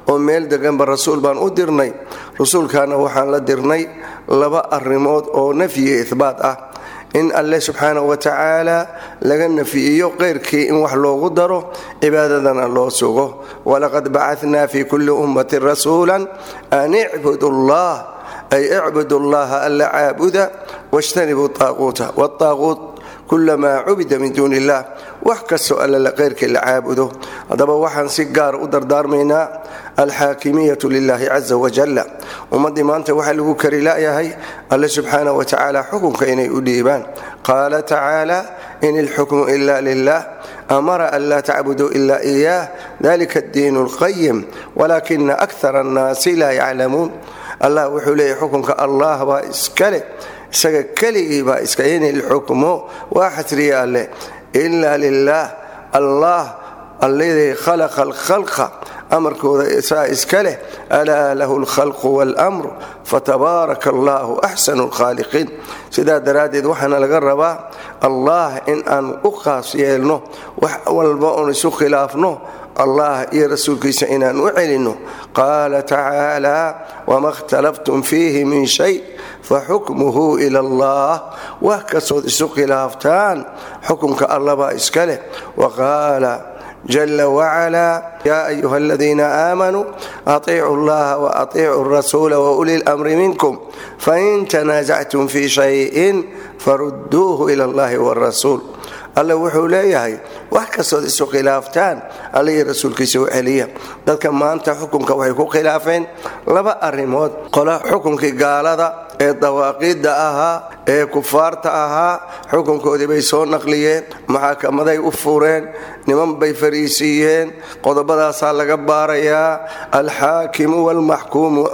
oo meel deganba rasuul baan u dirnay rasuulkaana waxaan la dirnay laba arrimood oo nafyi ihbaat ah in alle subxaanahu wa tacaala laga nafiyiyo qeyrkii in wax loogu daro cibaadadana loo sugo walaqad bacatnaa fi kulli ummatin rasuulan an icbudu allah ay icbudu allaha alla caabuda wajtanibuu taaquuta wtaaquut kulamaa cubida min duuni illah wax kastoo alla qeyrkii la caabudo haddaba waxaan si gaar u dardaarmaynaa alxaakimiyatu lilahi caza wajalla ummaddii maanta waxaa lagu kari la'yahay alle subxaanahu wa tacaala xukunka inay u dhiibaan qaala tacaala in ilxukmu ila lilah amara an laa tacbuduu ila iyaah dalika addiinu alqayim walaakina akthara annaasi laa yaclamuun allah wuxuu leeyahy xukunka allah baa iskale isaga keligii baa iska in ilxukmu waa xasriya alleh ila lilah allah alladii khalaqa alkhalqa amarkooda isaa iska leh alaa lahu alkhalqu waalamru fatabaaraka allahu axsanu lkhaaliqiin sidaa daraaddeed waxaana laga rabaa allah in aan u qaas yeelno wax walba oon isu khilaafno allah iyo rasuulkiisa inaan u celinno qaala tacaala wama اkhtalaftum fiihi min shay faxukmuhu ila allah wax kastood isu khilaaftaan xukunka allah baa iska leh waqaala jala wacalaa yaa ayuha aladiina aamanuu aطiicuu allaha waaطiicuu الrasuula wauli اlamri minkum fain tanaasactum fii shayin farudduuhu ila allahi wاrasuul alle wuxuu leeyahay wax kastood isu khilaaftaan alle iyo rasuulkiisa u celiya dadka maanta xukunka waxay ku khilaafeen laba arrimood qola xukunkii gaalada ee dawaaqiidda ahaa ee kufaarta ahaa xukunkoodii bay soo naqliyeen maxaakamaday u fureen niman bay fariisiiyeen qodobadaasaa laga baarayaa alxaakimu waalmaxkuumu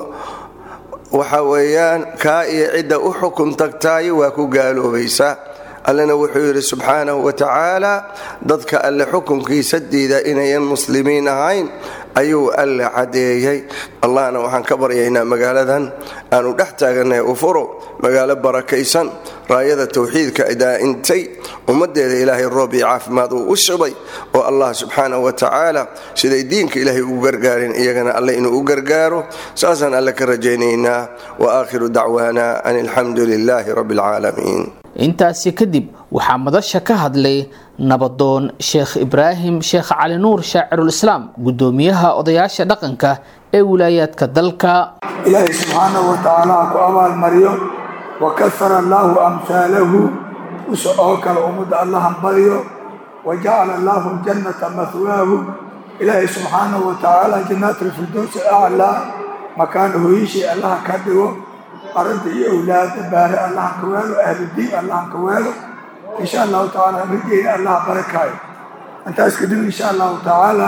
waxa weeyaan kaa iyo cidda u xukun tagtaayo waa ku gaaloobaysaa allena wuxuu yidhi subxaanahu wa tacaala dadka alle xukunkiisa diida inayan muslimiin ahayn ayuu alle cadeeyey allahna waxaan ka baryaynaa magaaladan aanu dhex taagannahay u furo magaalo barakaysan raayada tawxiidka daa'intay ummaddeeda ilaahay roob iyo caafimaad uu u shubay oo allah subxaanahu wa tacaala siday diinka ilaahay ugu gargaareen iyagana alle inuu u gargaaro saasaan alle ka rajaynaynaa wa aakhiru dacwaana an alxamdu lilaahi rabbi alcaalamiin intaasi kadib waxaa madasha ka hadlay nabadoon sheekh ibraahim sheekh cali nuur shaacirulislaam gudoomiyaha odayaasha dhaqanka ee wilaayaadka dalka ilaahay subxaanahu wa tacaala ku abaalmariyo wakasara allaahu amhaalahu uso oo kale ummadda allahan baryo wajacala allaahu ljannata mahwaahu ilaahay subxaanahu wa tacaala jannaatulfirdowsi aclaa makaana hoyishii allaha ka dhigo arrinta iyo awlaada baare allahan ka weelo ahludiin allahan ka weelo insha allahu tacaala rigeena allaha barakaayo intaas kadib insha allahu tacaala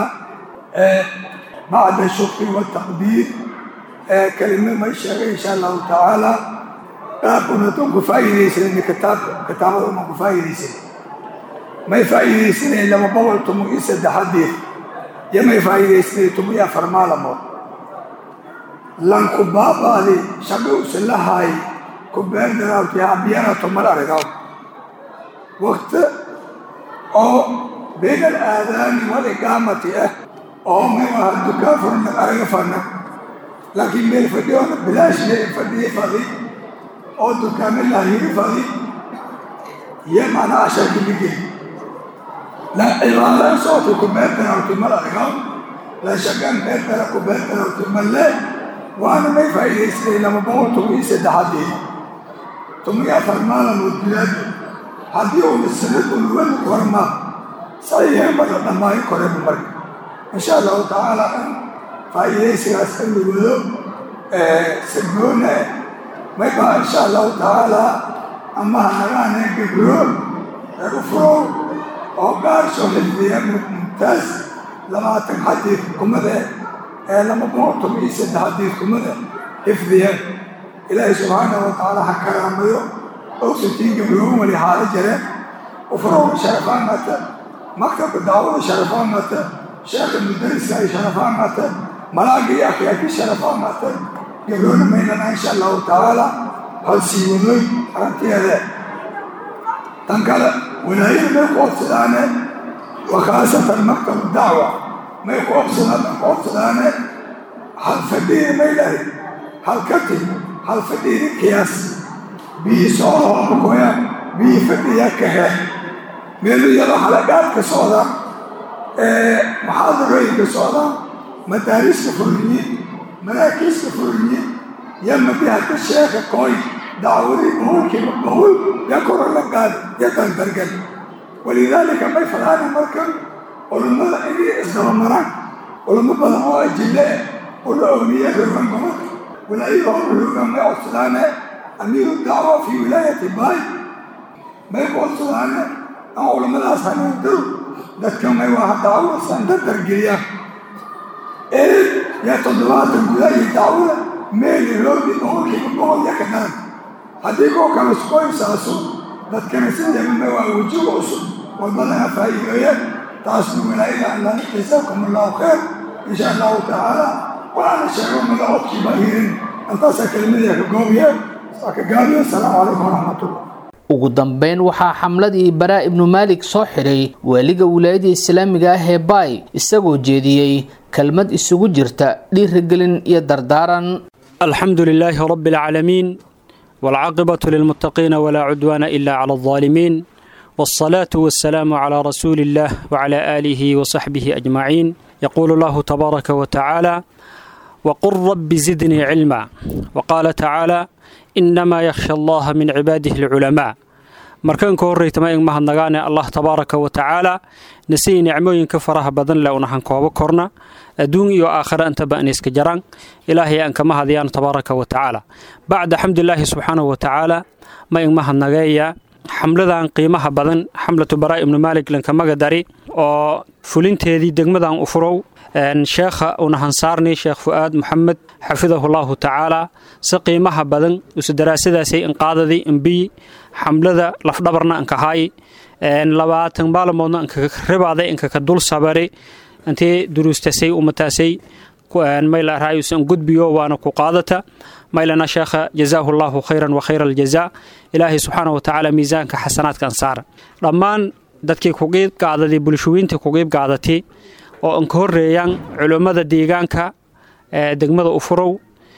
bacda shukri wataqdiir kelimad may sheegay insha allahu tacaala qaabkunatan ku faa'iidaysanayna kitaabada uman ku faa'iidaysan may faa'iidaysanay 213 iyo may faa'iidaysanay 14 maalmood lanku baabaadi shaqo usallahay ku beerdaraawtii ambiyana tumar arigaw waqti oo been alaadaani waliqaamati ah oo mewaha dukaafurna araga farna laakiin meel fadhiyoona bilaash meel fadhiye fadi oo dukaamilaha hiri fadi iyo macnaa asharkiligeen la cibaada sooti ku beerdaraawtii mar arigaw la shaqaan beerdara ku beerdaraawtii malle waana may faa'iidaysanay 213 14 maalmood bilaad haddii uu sanad ulwadu korma saxiixeen bada dhammaan koreen marka insha allahu tacaala faa'iidaysigaas in la wado sagoona may baa insha allahu tacaala amaha nagaane gabro ee u furo oo gaar soo xifdiya mumtaaz 20 xadiid kumade لما بوقتهم يسد حديث كمده حفظيا إلهي سبحانه وتعالى حكرامه أوكسجين قبلهم ولحالة جرى وفروه شرفان ماتا مكتب الدعوة شرفان ماتا شيخ المدرس شرفان ماتا ملاقي أخياتي شرفان ماتا قبلهم ميننا إن شاء الله تعالى هل سيوني أنت هذا تنقل ولاية ميقوة سلانة وخاصة مكتب الدعوة ما يقوم صلاة قوم صلاة hal fadhiiri maydhari hal kati hal fadhiiri kiyaas biyi soo koya biyi fadhiya kahe meelu yado halagaadka socda muxaadarooyinka socda madaariska furinye maraakiiska furinye yamadi hadda sheeka kooy dacwadii boholkiiba bohol yaa koro la qaad ya dandargan walidaalika may falaana markan culummada inay isdabamaraan culummo badan oo ajille oo la ogniye rogan gobolka walaayahoo rogan may codsadaane amiiru dacwa fii wilaayati baay may codsadaane aan culummadaas hanuundaro dadka may waa dacwasan dardargeliyaan yaa 7 gudaa iyo dacwada meeli roogii boholkiiba bohol ya ka daran haddii koo kale isqoysaaso dadkana sideeba may waa wajiga cusub walbadana faa'iideeyeen taasna walaayada allah jazaakum allahu khayr insha allahu tacaala waxaana sheego magacoodkii baa hirin intaasaa kelimadii ka goobiye saa ka gaabiye asalaamu calaykum waraxmatullah ugu dambeyn waxaa xamladii baraa ibnu maalik soo xiray waaliga wilaayada islaamiga ah ee baay isagoo jeediyey kelmad isugu jirta dhiirigelin iyo dardaaran alxamdu lilaahi rabbi alcaalamiin waalcaaqibatu lilmuttaqiina walaa cudwaana ila cala alظaalimiin والصلاة والسلام على رسول الله وعلى آله وصحبه أجمعين يقول الله تبارك وتعالى وقل رب زدني علما وقال تعالى إنما يخشى الله من عباده العلماء مركان كوريت ما إن مهن نغاني الله تبارك وتعالى نسي نعموين كفرها بدن لو نحن كوابكرنا أدون يو آخر أنت بأنيس كجران إلهي أنك مهديان تبارك وتعالى بعد حمد الله سبحانه وتعالى ما إن مهن نغايا xamladan qiimaha badan xamlatu baraa ibnu maalik lanka magadari oo fulinteedii degmadan u furow sheekha una hansaarni sheekh fuaad maxamed xafidahu allahu tacaala si qiimaha badan usu daraasadaasay inqaadadii imbiyi xamlada lafdhabarna inka haay 20 maalmoodna inka ribaaday inka ka dul sabari intee duruustasay umataasay mayla raayusan gudbiyo waana ku qaadata maylana sheekha jazaahu allahu khayran wa khayra aljazaa ilaahi subxaanahu wa tacaala miisaanka xasanaadka ansaara dhammaan dadkii ku qiib qaadaday bulshooyinta ku qiib qaadatay oo inka horeeyaan culummada deegaanka degmada u furow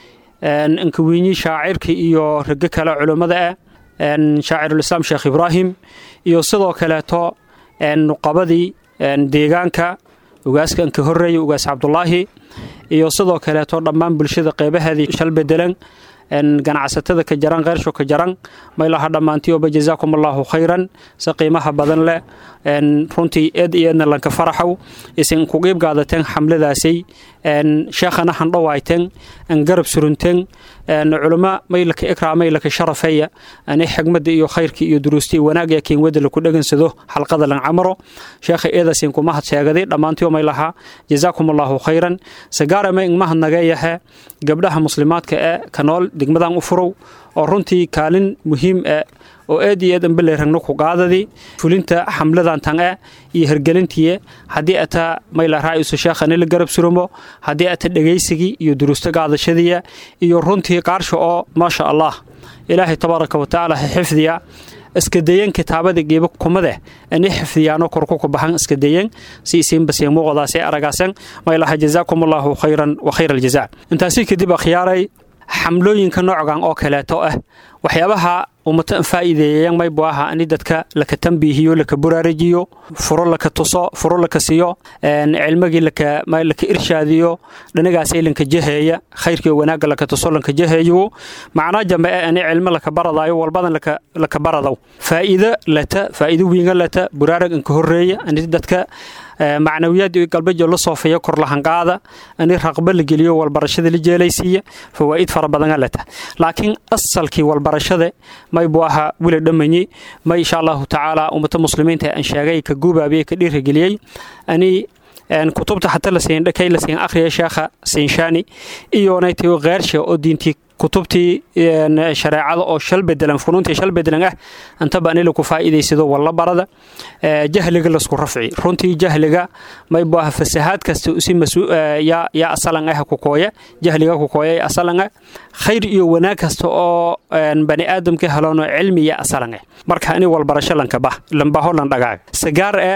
inka wiinyi shaacirka iyo rag kale culummada ah shaacirul islaam sheekh ibraahim iyo sidoo kaleeto nuqabadii deegaanka ugaaska inka horeeyay ugaas cabdullaahi iyo sidoo kaleeto dhammaan bulshada qeybaheedii shal bedelan ganacsatada ka jaran qeyrsho ka jaran maylaha dhammaantii oo jazaakum allahu khayran si qiimaha badan leh runtii eed iyo eedna lanka faraxow isin ku qeyb qaadateen xamladaasay sheekhana handhawaayteen garab surunteen culama maylaka ikraamay laka sharafaya ani xigmada iyo khayrkii iyo duruustii wanaaga keen wada la ku dhagansado xalqada lan camro sheekha eedasin kuma had sheegaday dhammaantii maylaha jazaakum allahu khayran sagaara ma in mahad naga yahay gabdhaha muslimaadka ee kanool degmadan u furow oo runtii kaalin muhiim ah oo aad iyo aad anbaleeragno ku qaadadi fulinta xamladan tan ah iyo hergelintii hadii ata mayla raayusu sheekhana la garab surumo hadii ata dhageysigi iyo duruusta qaadashadiya iyo runtii qaarsho oo ma sha Allah ilaahi tabaaraka wa taala xifdiya iska dayan kitaabada geebo kumade ani xifdiyaano korku ku baxan iska dayan si isin basay muuqdaasay aragaasan maylaha jazaakumullahu khayran wa khayral jazaa intaasi kadib akhyaaray xamlooyinka noocgan oo kaleeto ah waxyaabaha ummata faa'iideeyeen may baaha ani dadka laka tanbiihiyo laka buraarijiyo furo laka tuso furo laka siyo cilmigi laka irshaadiyo dhanigaas ilinka jaheeya khayrkii wanaaga laka tuso lanka jaheeyo macna jamee ani cilmo laka baradayo walbadan laka baradaw faa'iido wiinga lata buraarag inka horeeya ani dadka معنويات قلبي جل صوفيا كرلهن قاعدة أني رقبة الجليو والبرشة اللي جالسية فوائد فربنا لته لكن أصل كي والبرشة ما يبوها ولد مني ما إن شاء الله تعالى أمة المسلمين تأنشاعي كجوبة بيه كدير جليي أني أن كتبت حتى لسين لكي لسين آخر شيخ سينشاني إيونيتي وغير شيء أدينتي كتبتي شريعة أو شل بدلن فنونتي شل بدلن أنت بأني لك فائدة سيدو والله برده جهلك لسكو رفعي رنتي جهلك ما يبغى فسهات كاستوسي مسؤول يا أصلاً كوكوية جهلك كوكوية أصلاً خير يوناك استو بني آدم كهلون علمي يا أصلاً مركاني والبرشة لنكبه لنبهو لندقاق سجار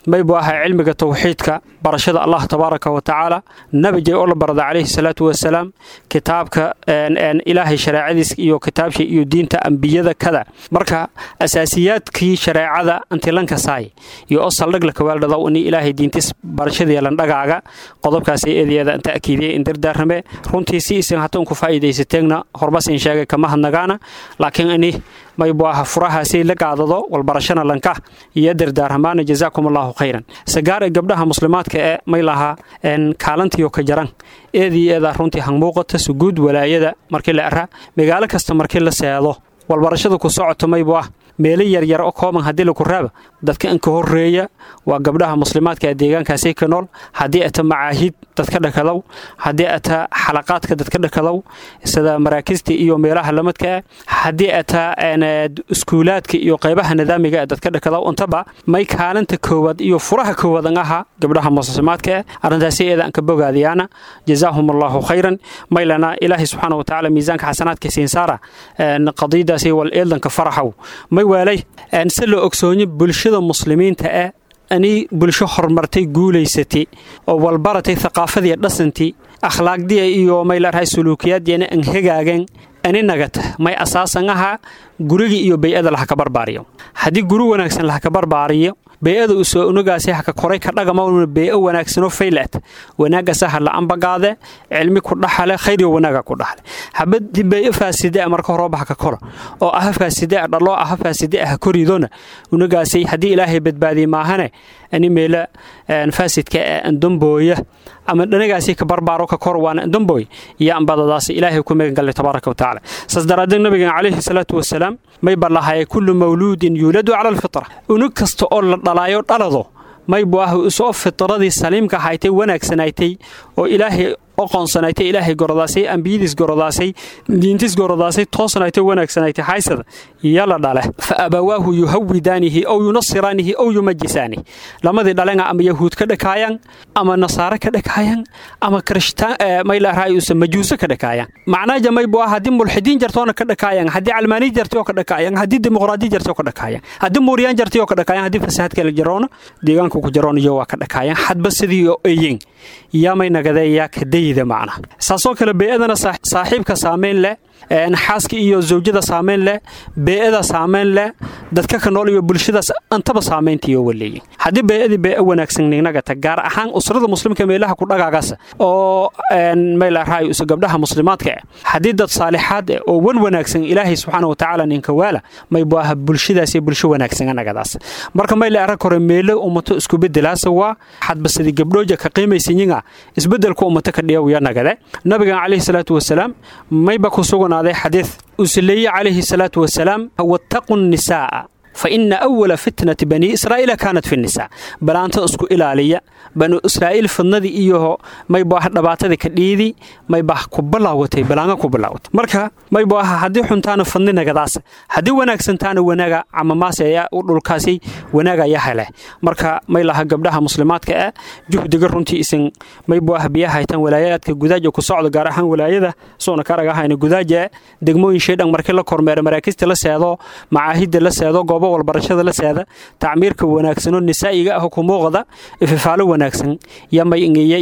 maybu aha cilmiga tawxiidka barashada Allah tabaaraka wa taala nabiga oo la barada calayhi salaatu wasalaam kitaabka ilaahay shariicadiisa iyo kitaabsha iyo diinta ambiyada kada marka asaasiyaadkii shariicada antilanka saay iyo saldhig la kawaaldada in ilaahay diintiis barashada lan dhagaaga qodobkaas ay eedeeda inta akiidiyay in dardaarname runtii si isin hataan ku faa'iideysateegna horbas in sheegay kama hadnagaana laakiin ani maybu aha furahaasi la qaadado wal barashana lanka iyo dardaarmaana jazaakumullahu khayran sagaar gabdhaha muslimaadka ee maylaha kaalantiyo ka jaran eedeeda runtii han muuqata suguud walaayada markii la ara magaalo kasta markii la seedo wal barashada ku socoto maybu ah meelo yar yar oo kooban hadii la ku raaba dadka in ka horeeya waa gabdhaha muslimaadka ee deegaankaasi ka nool hadii ata macaahid dadka dhakadaw hadii ata xalaqaadka dadka dhakadaw sida maraakista iyo meelaha lamadka hadii ata iskuulaadka iyo qaybaha nidaamiga dadka dhakadaw intaba may kaalanta koowad iyo furaha koowad aha gabdhaha muslimaadka arintaasi eedan ka bogaadiyana jazaahumullahu khayran maylana ilaahi subhanahu wa ta'ala miisaanka xasanaadka siin saara qadiidaasi wal eeldanka faraxaw may walay aan silo ogsooni bulshada muslimiinta ani bulsho hormartay guuleysatay oo walbaratay thaqaafadii dhasantii akhlaaqdii iyo maylahay suluukiyadina an hagaagan ani nagata may asaasan aha guriga iyo bay'ada la ka barbaariyo hadii guru wanaagsan la ka barbaariyo bay'ada u soo unugaasi ka koray ka dhagama bay'o wanaagsan oo faylaat wanaaga sahal la ambagaade cilmi ku dhaxale khayr iyo wanaaga ku dhaxale habad bay'o faasida marka roobaha ka koro oo ah faasida dhalo ah faasida ah koridona unugaasi hadii ilaahay badbaadi maahane ani meela faasidka aan dambooya ama dhanagaasi ka barbaaro ka kor waan dambooy iyo ambadadaas ilaahay ku meegan galay tabaaraka wa taala sasdaraadin nabiga calayhi salaatu wasalaam may balahay kullu mawludin yuladu ala alfitra unug kasta oo la dhalaayo dhalado may baahu soo fitradii saliimka haytay wanaagsanaaytay oo ilaahay oqoonsanaaytay ilaahay goradaasay ambiyadiis goradaasay diintiis goradaasay toosanaaytay wanaagsanaaytay haysada yala dhale fa abawaahu yuhawidanihi aw yunsiranihi aw yumajisani lamadii dhalenga ama yahuud ka dhakayaan ama nasaara ka dhakayaan ama krishtaan may la raayusa majuusa ka dhakayaan macnaaja may baa hadii mulxidiin jartoona ka dhakayaan hadii almaani jartoo ka dhakayaan hadii dimuqraadi jartoo ka dhakayaan hadii muuriyaan jartoo ka dhakayaan hadii fasaad kala jaroona deegaanka ku jaroona waa ka dhakayaan hadba sidii oo ayeen yaamay nagadeeyaa kadayda macna saasoo kale beedana saaxiibka saameyn leh xaaska iyo zawjada saameyn leh beeda saameyn leh dadka ka nool iyo bulshada antaba saameyntiyo waleeyay hadii beedi bee wanaagsan inaga ta gaar ahaan usrada muslimka meelaha ku dhagaagaas oo meel raay u gabdhaha muslimaadka hadii dad saalihaad oo wanaagsan ilaahay subhanahu wa ta'ala ninka wala may baaha bulshadaas iyo bulsho wanaagsan anagadaas marka meel ara kore meelo ummato isku bedelaas waa hadba sidii gabdhooja ka qiimaysiinga isbedelku ummato ka dhiyaw yanagada nabiga calayhi salaatu wasalaam may ba ku sugnaaday xadiis usliya calayhi salaatu wasalaam wattaqu an-nisaa فإن أول فتنة بني إسرائيل كانت في النساء بلانت اسكو إلالية بنو إسرائيل في النذي إيوه ما يباح نباتة كديدي ما يباح كبلاوتي بلانغا كبلاوت مركا ما يباح حدي حنتان فننا قداس حدي وناك سنتان وناغا عما ماسا يا الكاسي وناغا يحله مركا ما يلاها قبلها مسلمات كأ جهد قرنتي اسن ما يباح بيها هيتان ولايات كجداج وكصعد قارحان ولايده صونا كارغا هاين جداج دغموين شيدان markii la kormeero maraakiista la seedo macaahid la seedo wal barashada la seeda tacmiirka wanaagsan oo nisaa'iga ah ku muuqda ifafaalo wanaagsan yamay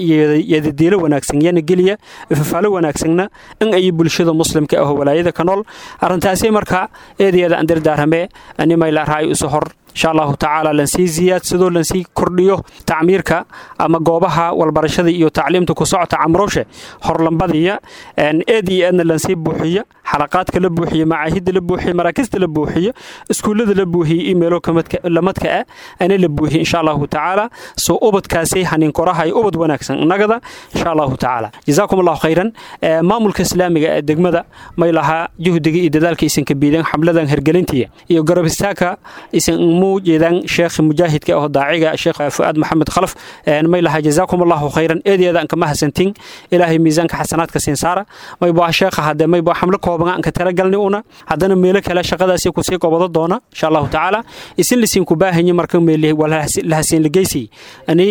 yadiilo wanaagsan yana geliya ifafaalo wanaagsanna in ay bulshada muslimka ah walaayada ka nool arintaasi marka eediyada andardaarame animay la raay u soo hor insha Allah ta'ala lan si ziyad sidoo lan si kordhiyo tacmiirka ama goobaha wal barashada iyo tacliimta ku socota amrooshe horlambadiya eediyada lan si buuxiya xalaqaadka la buuxiya macaahid la buuxiya maraakista la buuxiya iskuulada la buuxiya emailo lamadka ana la buuxiya insha Allah ta'ala soo ubadkaasi hanin korahay ubad wanaagsan nagada insha Allah ta'ala jazaakumullahu khayran maamulka islaamiga ee degmada may laha juhdiga iyo dadaalka isin ka biidan xamladan hergelintiya iyo garab istaaka isin موجودان شيخ مجاهد كأو داعية شيخ فؤاد محمد خلف ما يلها جزاكم الله خيرا إذا أن كما حسنتين إلهي ميزان كحسنات كسنسارة ما يبغى شيخ هذا ما يبغى حملك وبناء كترجلني أنا هذا ملك لا شقة سيكون سيكون بضدنا إن شاء الله تعالى يسين لسين كباه هني مركم اللي ولا لهسين لجيسي أني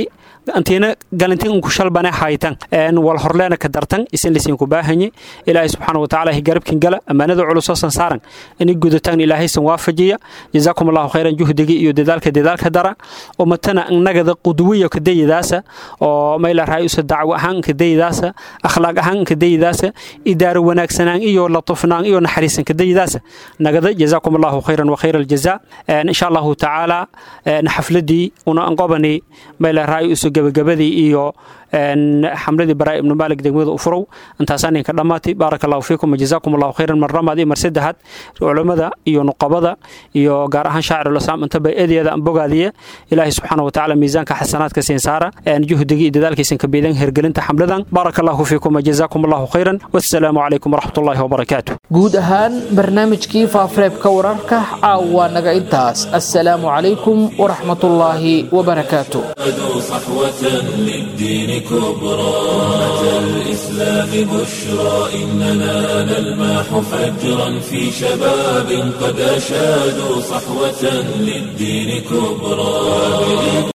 antiina galantiin ku shalbana haytan wal horleena ka dartan isin lisiin ku baahanyi ilaahay subhanahu wa ta'ala garabkin gala amaanada culus oo saaran in gudataan ilaahay san waafajiya jazakumullahu khayran juhdigi iyo dadaalka dara oo matana nagada qudwiyo ka daydaasa oo mayla raayus dacwo ahaan ka daydaasa akhlaaq ahaan ka daydaasa idaaro wanaagsanaan iyo latufnaan iyo naxariisan ka daydaasa nagada jazakumullahu khayran wa khayral jazaa insha Allah ta'ala xafladii una anqobani mayla raayus gabagabadii iyo حملة براء ابن مالك دقمود أفرو أنت سانين كلاماتي بارك الله فيكم وجزاكم الله خيرا من رمادي مرسدهات علماء إيو نقابة إيو قارها شاعر الإسلام أنت بأيدي هذا أنبوغادية إلهي سبحانه وتعالى ميزان كحسنات كسين سارة أن جهدي ذلك سين كبيدين هرجلين تحملدان بارك الله فيكم وجزاكم الله خيرا والسلام عليكم ورحمة الله وبركاته. جود أهان برنامج كيف أفريب كورارك أو نجايتاس السلام عليكم ورحمة الله وبركاته. صحوة للدين كبرى أمة الإسلام بشرى إننا نلمح فجرا في شباب قد أشادوا صحوة للدين كبرى.